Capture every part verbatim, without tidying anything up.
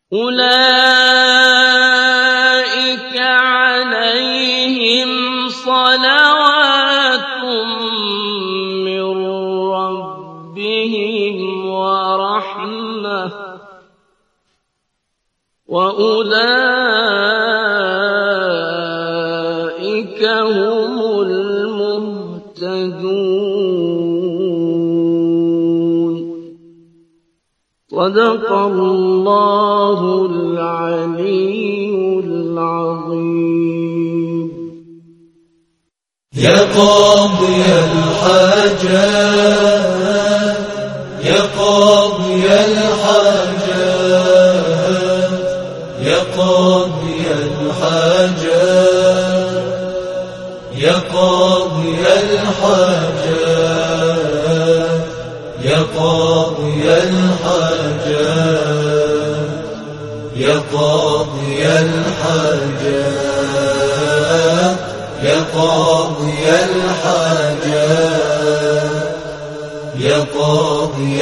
أولئك عليهم صلوات من ربهم ورحمة وأولئك هم المهتدون. صدق الله العلي العظيم. يا قاضي الحاجات يا قاضي الحاجات يا قاضي الحاجات يا قاضي الحاجات يا قاضي الحاجات يا قاضي الحاجات يا قاضي الحاجات يا قاضي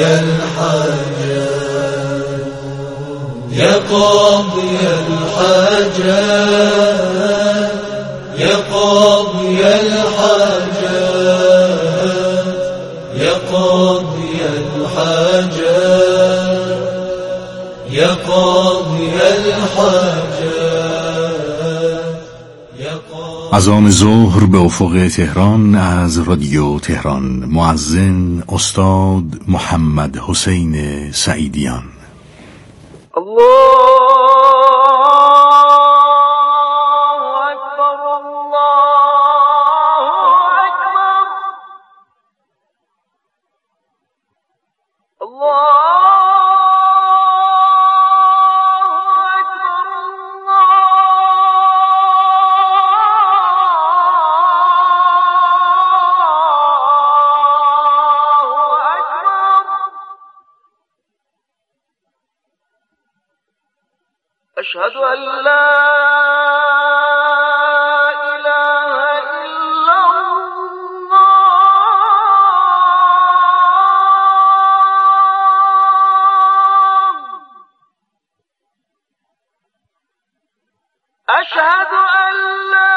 الحاجات يا قاضي الحاجات يا قاضي الحاجات يا قاضي الحاجات يا قاضي الحاجات. از آن ظهر به افق تهران از رادیو تهران. مؤذن استاد محمد حسین سعیدیان. الله أشهد أن لا إله إلا الله. أشهد أن لا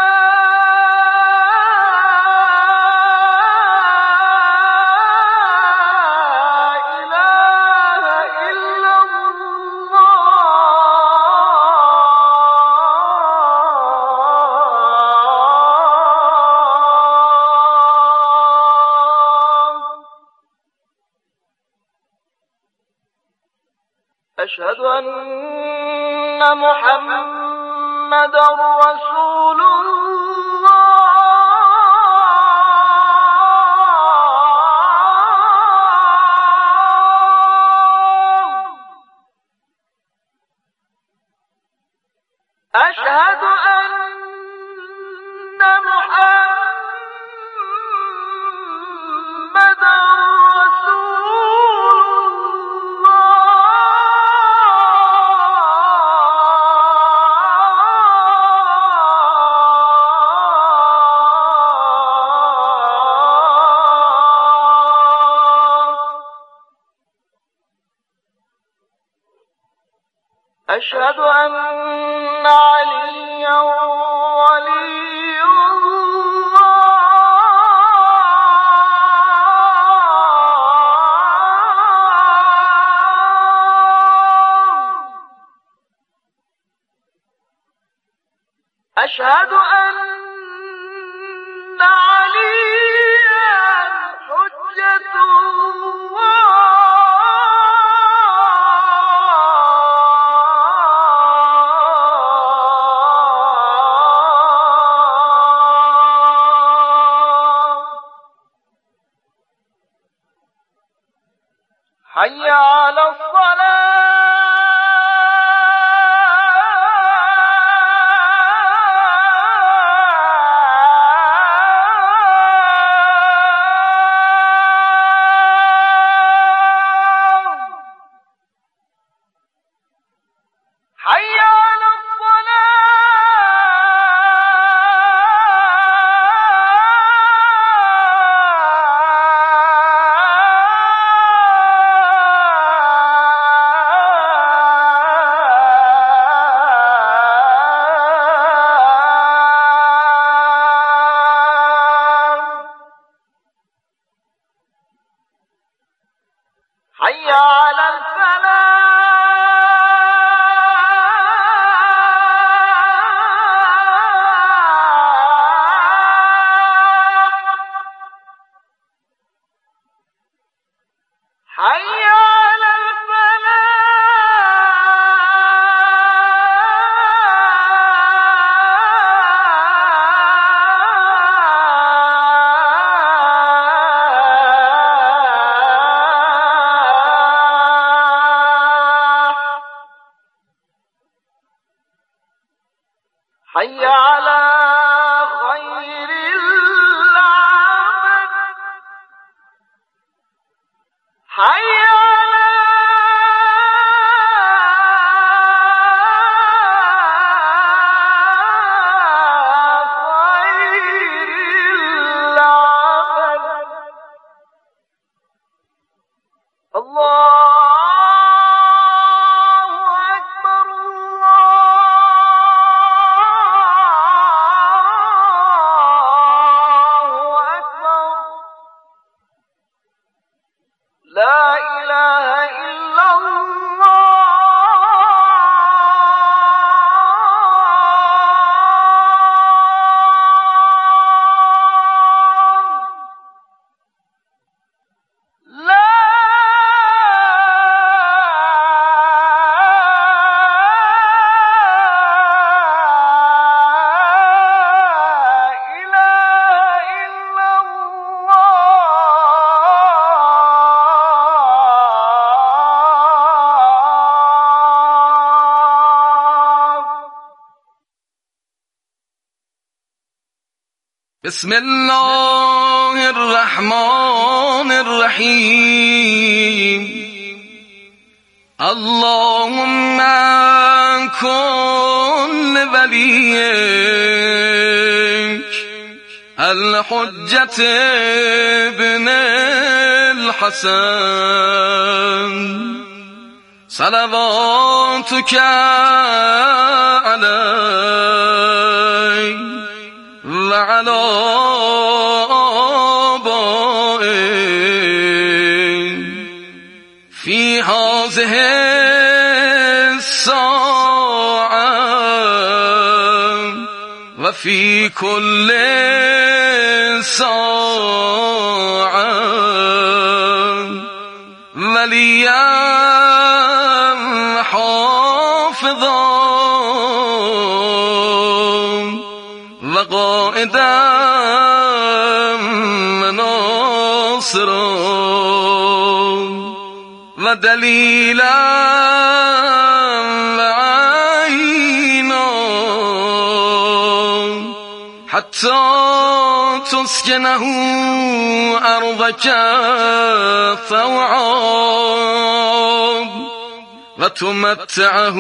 أشهد أن محمدًا رسول الله. أشهد أن محمدًا أشهد أن عليا ولي الله. أشهد أن عليا حجة الله. حي على الصلاة. حي على الصلاة. حي على الفلاح حي على حي على خير العمل حي على خير العمل الله لا إله إلا الله لا إله إلا بسم الله الرحمن الرحيم اللهم كن لوليك الحجة ابن الحسن صلواتك عليه وعلى آبائه في هذه الساعة وفي كل ساعة وليا حافظا وقائدا مناصرا ودليلا وعينا حتى تسكنه أرضك طوعا وتمتعه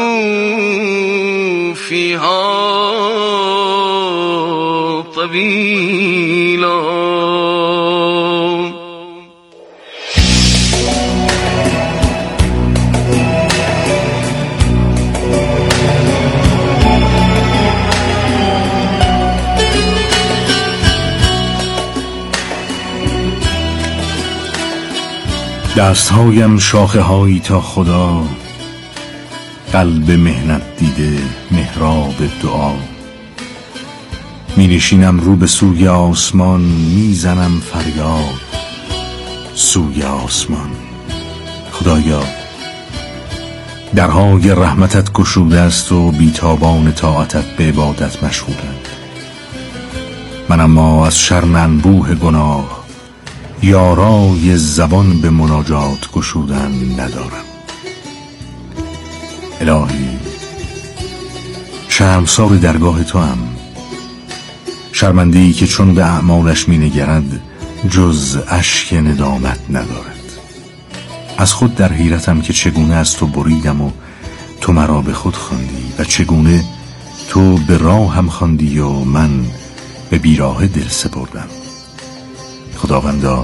فيها طويلا. دستهایم شاخه هایی تا خدا، قلب مهنت دیده محراب دعا. می نشینم رو به سوی آسمان، می زنم فریاد سوی آسمان. خدایا درهای رحمتت گشوده است و بیتابان طاعتت به عبادت مشغولند. من اما از شرم انبوه گناه یارای زبان به مناجات گشودن ندارم. الهی شرمسار درگاه تو هم، شرمنده‌ای که چون به اعمالش می نگرد جز اشک ندامت ندارد. از خود در حیرتم که چگونه از تو بریدم و تو مرا به خود خواندی و چگونه تو به راه هم خواندی و من به بیراه دل سپردم. خداوندا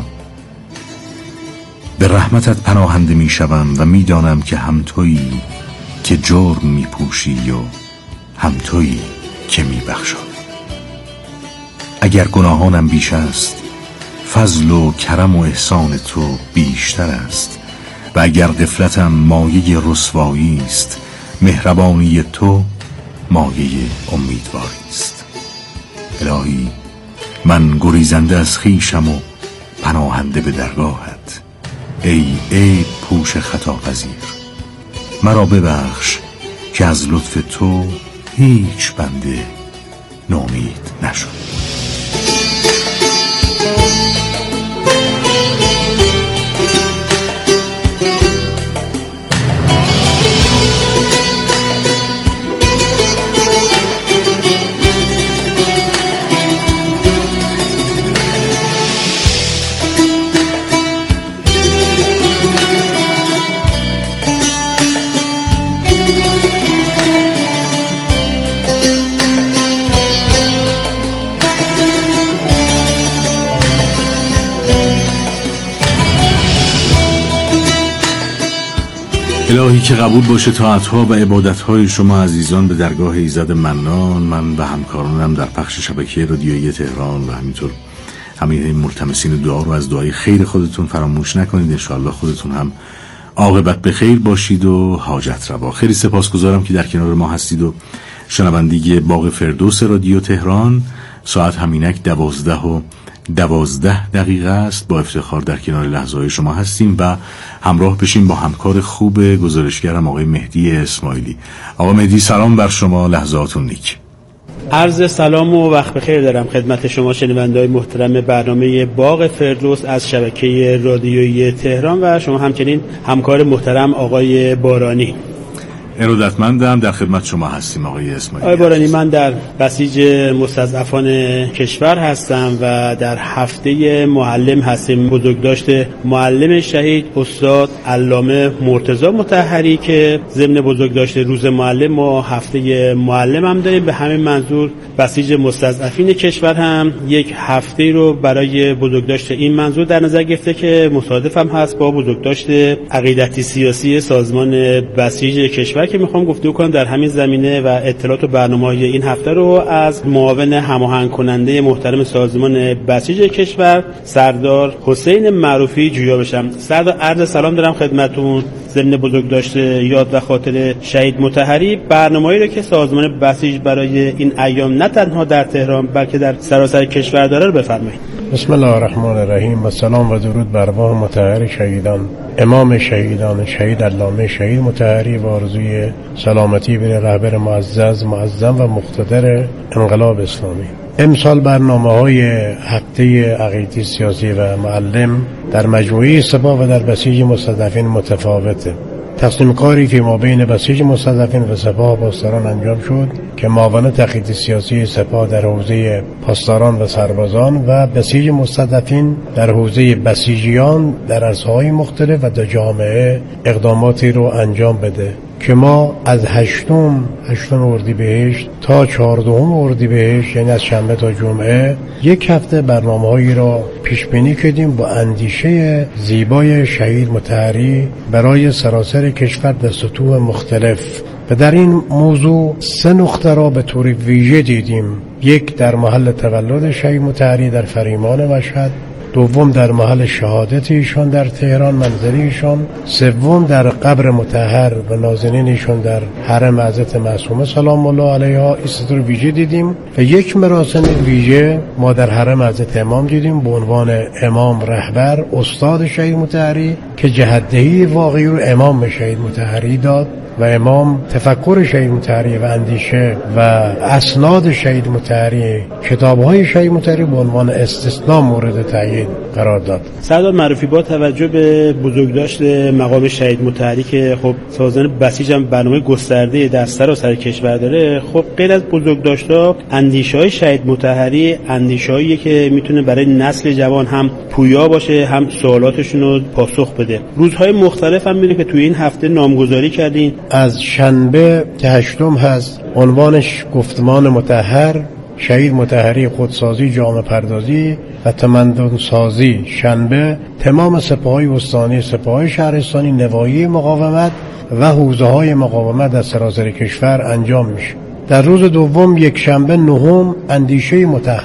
به رحمتت پناهنده می شوم و می دانم که هم تویی که جرم می پوشی و هم تویی که می بخشی. اگر گناهانم بیش است، فضل و کرم و احسان تو بیشتر است و اگر غفلتم مایه رسوایی است، مهربانی تو مایه امیدواری است. الهی من گریزنده از خویشم و پناهنده به درگاهت. ای عیب پوش خطا پذیر، مرا ببخش که از لطف تو هیچ بنده نومید نشد. الهی که قبول باشه طاعت‌ها و عبادت‌های شما عزیزان به درگاه ایزد منان. من و همکارانم در پخش شبکه رادیویی تهران و همینطور همه ملتمسین دعا رو از دعای خیر خودتون فراموش نکنید. انشاءالله خودتون هم عاقبت به خیر باشید و حاجت روا. خیلی سپاسگزارم که در کنار ما هستید و شنوندگی باغ فردوس رادیو تهران. ساعت همینک دوازده و دوازده دقیقه است. با افتخار در کنار لحظه‌های شما هستیم و همراه بشیم با همکار خوب گزارشگرم آقای مهدی اسماعیلی. آقا مهدی سلام بر شما، لحظاتون نیک. عرض سلام و وقت بخیر دارم خدمت شما شنونده‌های محترم برنامه باغ فردوس از شبکه رادیویی تهران و شما همچنین همکار محترم آقای بارانی. ارادتمندم، در خدمت شما هستیم آقای اسماعیلی. آقای بارانی، من در بسیج مستضعفان کشور هستم و در هفته معلم هستیم. بزرگداشت معلم شهید استاد علامه مرتضی مطهری که ضمن بزرگداشت روز معلم ما هفته معلم هم داریم. به همین منظور بسیج مستضعفین کشور هم یک هفته رو برای بزرگداشت این منظور در نظر گرفته که مصادف هم هست با بزرگداشت عقیدتی سیاسی سازمان بسیج کشور که میخوام گفتگو کنم در همین زمینه و اطلاعات و برنامه‌های این هفته رو از معاون هماهنگ کننده محترم سازمان بسیج کشور سردار حسین معروفی جویا بشم. سردار عرض سلام دارم خدمتتون. ضمن بزرگداشت یاد و خاطر شهید مطهری، برنامه‌ای رو که سازمان بسیج برای این ایام نه تنها در تهران بلکه در سراسر کشور داره رو بفرمایید. بسم الله الرحمن الرحیم و سلام و درود بر روح مطهر شهیدان، امام شهیدان شهید علامه شهید مطهری و آرزوی سلامتی بر رهبر معزز معظم و مقتدر انقلاب اسلامی. امسال برنامه‌های هفته عقیدتی سیاسی و معلم در مجموعه سپاه و در بسیج مستضعفین متفاوته. تقسیم کاری که ما بین بسیج مستضعفین و سپاه پاسداران انجام شد که معاونت عقیدتی سیاسی سپاه در حوزه پاسداران و سربازان و بسیج مستضعفین در حوزه بسیجیان در عرصه‌های مختلف و در جامعه اقداماتی رو انجام بده که ما از هشتم هشتم اردیبهشت تا چهاردهم اردیبهشت یعنی از شنبه تا جمعه یک هفته برنامه‌هایی را پیش بینی کردیم با اندیشه زیبای شهید مطهری برای سراسر کشور در سطوح مختلف و در این موضوع سه نقطه را به طور ویژه دیدیم. یک در محل تولد شهید مطهری در فریمان مشهد، دوم در محل شهادت ایشان در تهران منزل ایشان، سوم در قبر مطهر و نازنین ایشان در حرم حضرت معصومه سلام الله علیها. این سه رو ویژه دیدیم و یک مراسم ویژه ما در حرم حضرت امام دیدیم به عنوان امام رهبر استاد شهید مطهری که جهت‌دهی واقعی رو امام شهید مطهری داد و امام تفکر شهید مطهری و اندیشه و اسناد شهید مطهری، کتاب‌های شهید مطهری به عنوان استثناء مورد تایید قرار داد. سردار معروفی، با توجه به بزرگداشت مقام شهید مطهری که خب سازمان بسیج هم برنامه گسترده در سراسر کشور داره، خب غیر از بزرگداشت‌ها اندیشه‌های شهید مطهری اندیشه‌ایه که میتونه برای نسل جوان هم پویا باشه، هم سوالاتشون رو پاسخ بده. روزهای مختلف هم می‌بینه که توی این هفته نامگذاری کردین. از شنبه که هشتم هست عنوانش گفتمان مطهر، شهید مطهری خودسازی، جامعه پردازی و تمدن سازی. شنبه تمام سپاه‌های استانی، سپاه‌های شهرستانی، نواحی مقاومت و حوزه‌های مقاومت در سراسر کشور انجام میشه. در روز دوم یک شنبه نهم اندیشه مطهر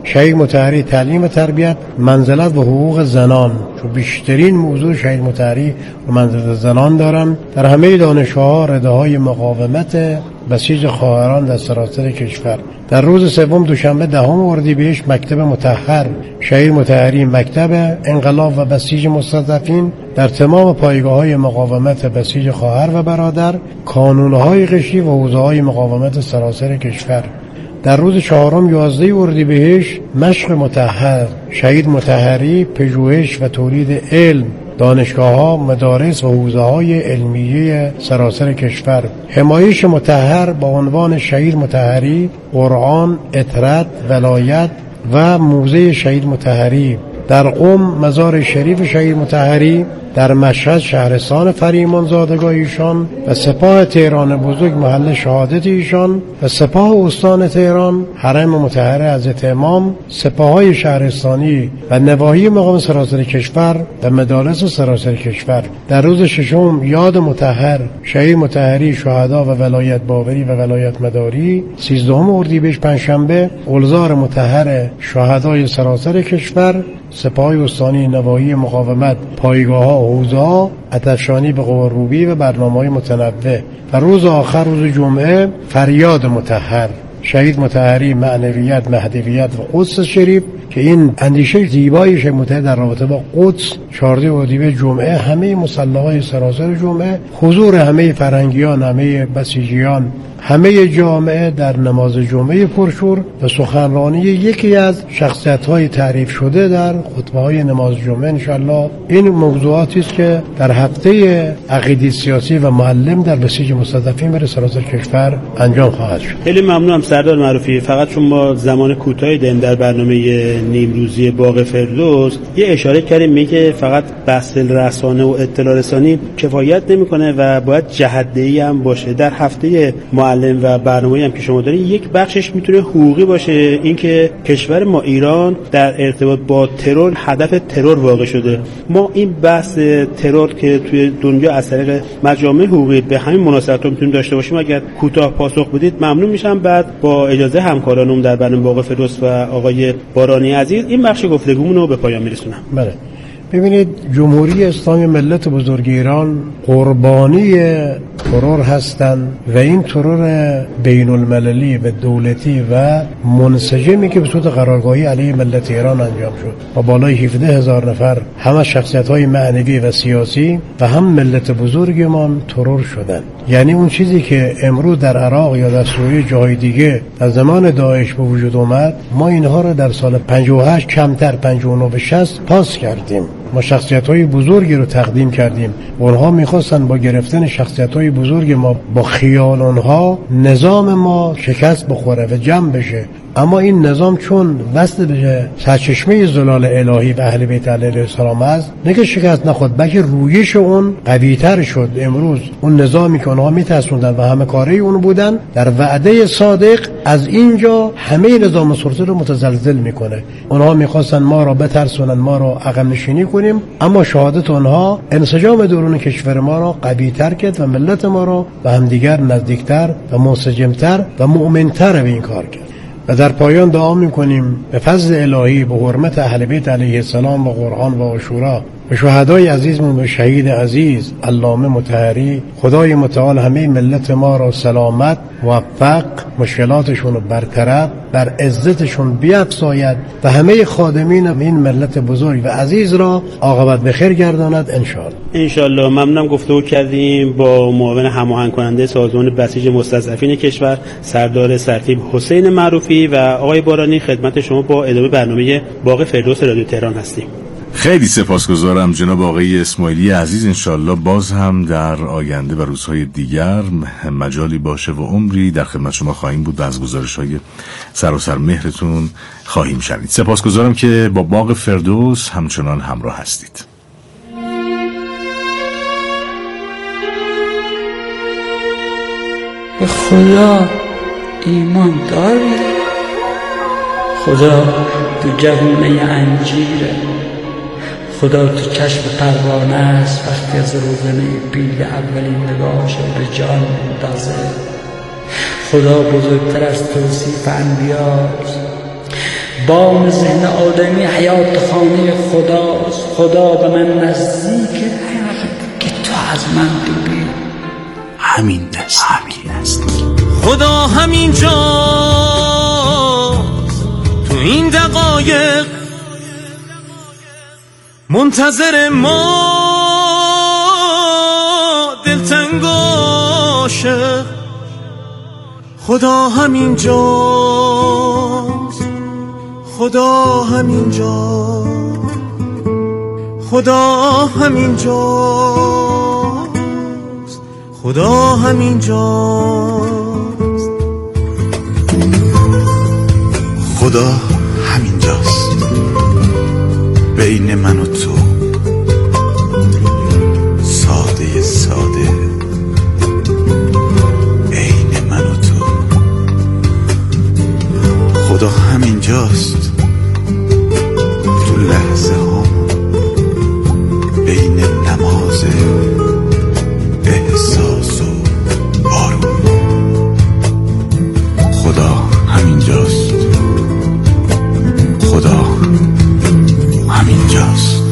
شهید مطهری تعلیم و تربیت، منزلت و حقوق زنان، چون بیشترین موضوع شهید مطهری و منزلت زنان دارن. در همه دانشگاه‌ها رده‌های مقاومت بسیج خواهران در سراسر کشور. در روز سوم دوشنبه دهم اردیبهشت مکتب مطهر شهید مطهری، مکتب انقلاب و بسیج مستضعفین در تمام پایگاه‌های مقاومت بسیج خواهر و برادر، کانون‌های قشری و حوزه‌های مقاومت سراسر کشور. در روز چهارم یازده اردیبهشت مشق مطهر شهید مطهری، پژوهش و تولید علم، دانشگاه‌ها، مدارس و حوزه‌های علمیه سراسر کشور. حمایش مطهر با عنوان شهید مطهری، قرآن، عطرت، ولایت و موزه شهید مطهری. در قم مزار شریف شهید مطهری، در مشهد شهرستان فریمان زادگاه ایشان و سپاه تهران بزرگ محل شهادت ایشان و سپاه استان تهران حرم مطهر حضرت امام، سپاه‌های شهرستانی و نواحی مقام سراسر کشور و مدارس سراسر کشور. در روز ششم یاد مطهر شهید مطهری، شهدا و ولایت باوری و ولایت مداری. سیزدهم اردیبهشت پنجشنبه گلزار مطهر شهدای سراسر کشور، سپاه استانی، نواحی مقاومت، پایگاه‌ها، حوزه‌ها، آتش‌نشانی به قوه‌روبی و برنامه‌های متنوع. و روز آخر روز جمعه فریاد مطهر شهید مطهری، معنویت، مهدویت و قدس شریف که این اندیشه زیبایی شهید مطهری در رابطه با قدس. چهاردهم اردیبهشت جمعه همه مصلاهای سراسر جمعه، حضور همه فرنگیان، همه بسیجیان، همه جامعه در نماز جمعه پرشور و سخنرانی یکی از شخصیت‌های تعریف شده در خطبه‌های نماز جمعه. انشالله این موضوعاتی است که در هفته عقیده سیاسی و معلم در بسیج مستضعفین بر سراسر کشور انجام خواهد شد. خیلی ممنونم سردار معروفی. فقط چون ما زمان کوتاهی داریم در برنامه نیمروزی باغ فردوس، یه اشاره کردیم میگه فقط بحث رسانه و اطلاع رسانی کفایت نمی‌کنه و باید جهت‌دهی هم باشه. در هفته معلم و برنامه‌ای هم که شما دارین یک بخشش میتونه حقوقی باشه، اینکه کشور ما ایران در ارتباط با ترور هدف ترور واقع شده. ما این بحث ترور که توی دنیا از طریق مجامع حقوقی به همین مناسبت میتونیم داشته باشیم، اگر کوتاه پاسخ بدید ممنون میشم. بعد با اجازه همکارانم در برنامه باغ فردوس و آقای بارانی عزیز این بخش گفتگومون رو به پایان میرسونم. بله، ببینید جمهوری اسلامی ملت بزرگ ایران قربانی ترور هستند و این ترور بین المللی و دولتی و منسجمی که به صورت قرارگاهی علیه ملت ایران انجام شد با بالای هفده هزار نفر، همه شخصیت‌های معنوی و سیاسی و هم ملت بزرگمان ترور شدند. یعنی اون چیزی که امروز در عراق یا در سوریه جای دیگه در زمان داعش به وجود اومد، ما اینها رو در سال پنجاه و هشت کمتر پنجاه و نه به شصت پاس کردیم. ما شخصیت‌های بزرگی رو تقدیم کردیم. اونها می‌خواستن با گرفتن شخصیت‌های بزرگ ما با خیال اونها نظام ما شکست بخوره و جمع بشه. اما این نظام چون وصل به سرچشمه زلال الهی و اهل بیت علیهم السلام است، نه که شکست نخورد بلکه رویش اون قوی‌تر شد. امروز اون نظامی که اونها میترسوندن و همه کاری اون بودن، در وعده صادق از اینجا همه نظام سلطه رو متزلزل میکنه. اونها میخواستن ما رو بترسونن، ما رو عقب نشینی کنیم، اما شهادت اونها انسجام درون کشور ما رو قوی‌تر کرد و ملت ما رو به همدیگر نزدیکتر و منسجمتر و مؤمنتر به این کار کرد. و در پایان دعا میکنیم به فضل الهی، به حرمت اهل بیت علیه السلام و قرآن و عاشورا و شهدای عزیزمون و شهید عزیز علامه مطهری، خدای متعال همه ملت ما را سلامت، موفق، مشکلاتشون رو برطرف، بر عزتشون بیفزاید و همه خادمین این ملت بزرگ و عزیز را عاقبت بخیر گرداند انشاءالله. انشاءالله. ممنونم. گفتگو کردیم با معاون هماهنگ کننده سازمان بسیج مستضعفین کشور سردار سرتیپ حسین معروفی و آقای بارانی. خدمت شما با ادامه برنامه باغ فردوس رادیو تهران هستیم. خیلی سپاسگزارم جناب آقای اسماعیلی عزیز. انشالله باز هم در آینده و روزهای دیگر مجالی باشه و عمری در خدمت شما خواهیم بود و از گزارش‌های سراسر مهرتون خواهیم شنید. سپاسگزارم که با باغ فردوس همچنان همراه هستید. به خدا ایمان داری؟ خدا تو جوونه انجیره، خدا تو چشم پروانه است وقتی از روزنه پیل اولین نگاهش به جان میندازه. خدا بزرگتر از توصیف انبیاست، بام ذهن آدمی حیات خانه خداست. خدا به من نزدیک که تو از من دوری. همین دست همین است. خدا همین جا تو این دقایق منتظر ما دلتنگ عاشق. خدا همین جاست، خدا همین جا، خدا همین جاست، خدا همین جاست، خدا همین جاست بین من و تو، ساده ساده عین من و تو. خدا همین جاست تو لحظه ها بین نماز احساس و بارون. خدا همین جاست، خدا همین جاست.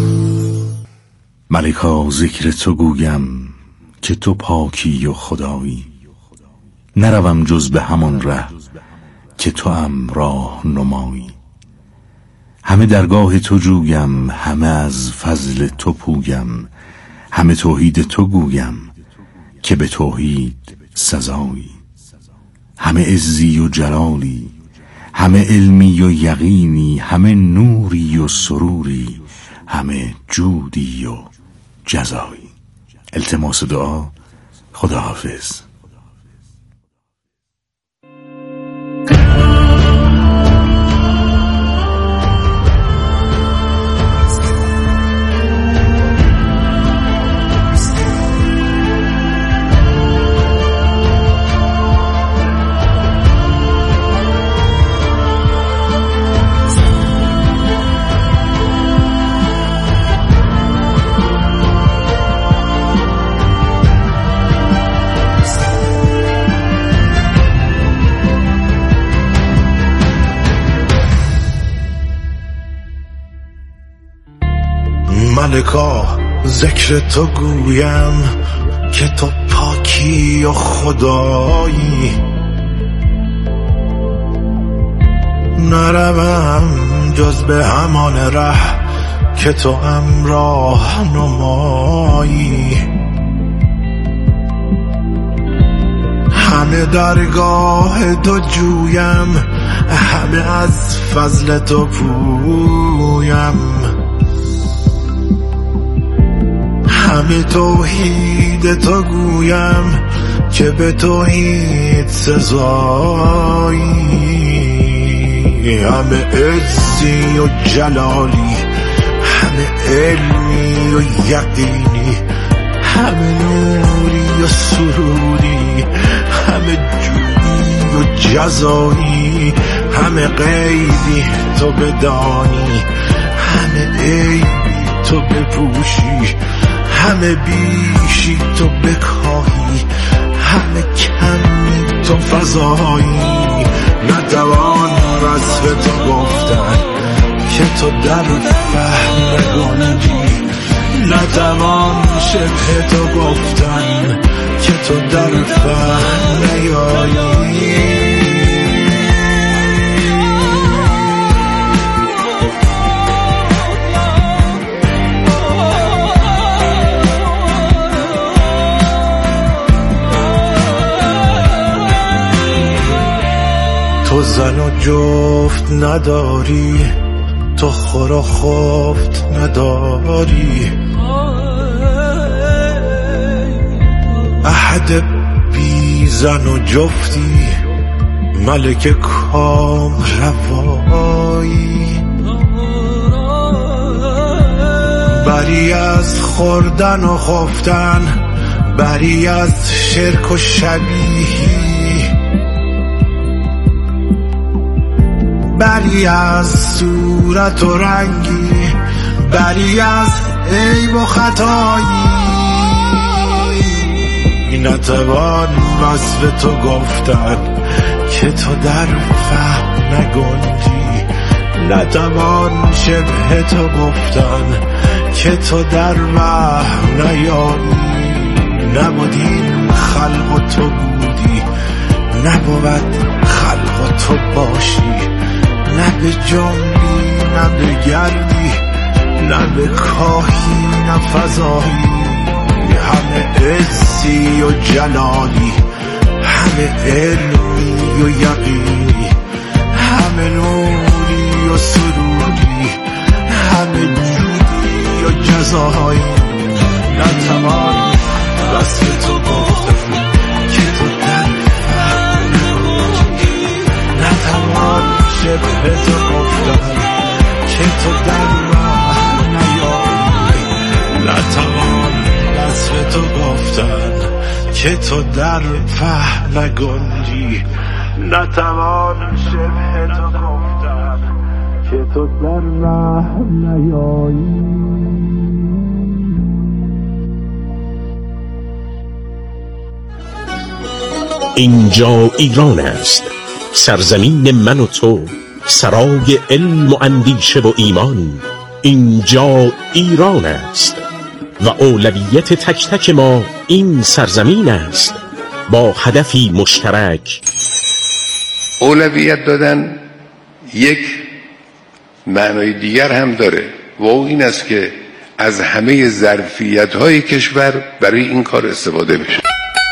ملکا ذکر تو گویم که تو پاکی و خدایی، نروم جز به همان ره که تو ام راه نمایی. همه درگاه تو جویم، همه از فضل تو پویم، همه توحید تو گویم که به توحید سزایی. همه عزی و جلالی، همه علمی و یقینی، همه نوری و سروری، همه جودی و جزایی. التماس دعا. خداحافظ. ملکا ذکر تو گویم که تو پاکی و خدایی، نروم جز به همان ره که تو ام راه نمایی. همه درگاه تو جویم، همه از فضل تو پویم، همه توحید تو گویم که به توحید سزایی. همه عزی و جلالی، همه علمی و یقینی، همه نوری و سروری، همه جودی و جزایی. همه غیبی تو بدانی، همه عیبی تو بپوشی، همه بیشی تو بکاهی، همه کمی تو فضایی. نتوان وصف تو گفتن که تو در فهم نگنجی، نتوان شبه تو گفتن که تو در فهم نیایی. تو زن و جفت نداری، تو خور و خفت نداری، احد بی زن و جفتی، ملک کام روایی. بری از خوردن و خفتن، بری از شرک و شبیهی، بری از صورت و رنگی، بری از عیب و خطایی. نتوان وصف تو گفتن که تو در فهم نگنجی، نتوان شبه تو گفتن که تو در وهم نیایی. نبودیم خلق و تو بودی، نبود خلق و تو باشی. نه به جنبی نه به گردی، نه به کاهی نه فضایی. همه عزی و جلالی، همه علمی و یقینی، همه نوری و سروری، همه جودی و جزایی. نتوان وصف تو گفتن که تو در فهم نیایی. نتوان شبه تو گفتن که تو در راه نیایی. نتوان وصف تو گفتن که تو در فهم نگنجی. نتوان شبه تو گفتن که تو در راه نیایی. اینجا ایران است، سرزمین من و تو، سرای علم و اندیشه و ایمان. اینجا ایران است و اولویت تک تک ما این سرزمین است، با هدفی مشترک. اولویت دادن یک معنای دیگر هم داره و او این است که از همه ظرفیت‌های کشور برای این کار استفاده بشه.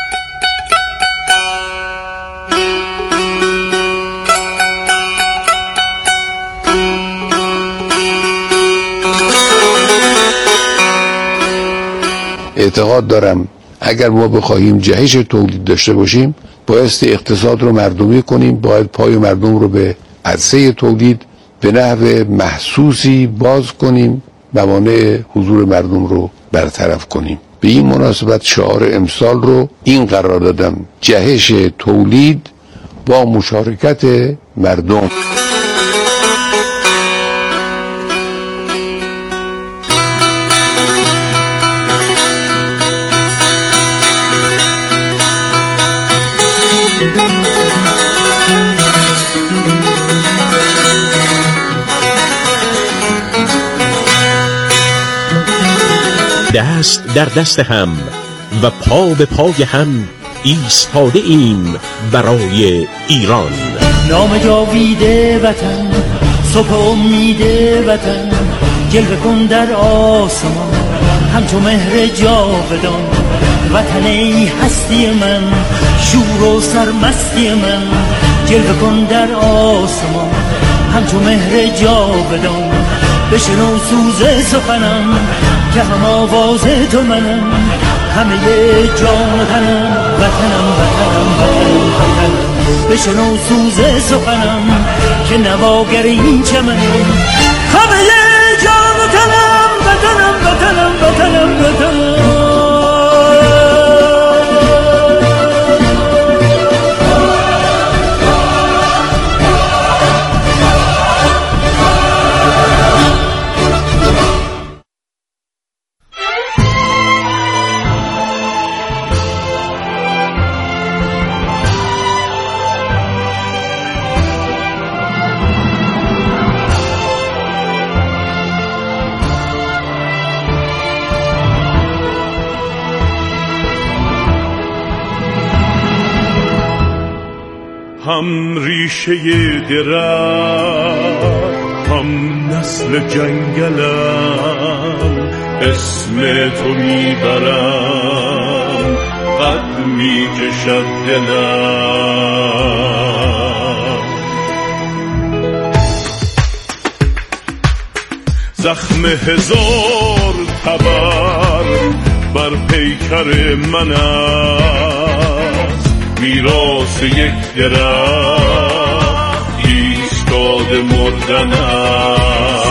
اعتقاد دارم اگر ما بخواهیم جهش تولید داشته باشیم، بایستی اقتصاد رو مردمی کنیم، باید پای مردم رو به عرصه تولید به نحو محسوسی باز کنیم، موانع حضور مردم رو برطرف کنیم. به این مناسبت شعار امسال رو این قرار دادم: جهش تولید با مشارکت مردم. دست در دست هم و پا به پای هم ایستاده ایم برای ایران. نام جاویده وطن، صبح امید وطن، جلوه کن در آسمان همچو مهر جاودان. وطن ای هستی من، شور و سرمستی من، جلوه کن در آسمان همچو مهر جاودان. بشنو سوز سخنم که هم آواز تو منم، همه جان و تنم، وطنم وطنم وطنم وطنم. بشنو سوز سخنم که نواگر این چمنم، همه جان و تنم، وطنم وطنم وطنم وطنم. هم ریشه درخت، هم نسل جنگلم، اسم تو میبرم، قد میکشد دلم. زخم هزار تبر بر پیکر من است، میراث یک درخت ایستاده مردن است.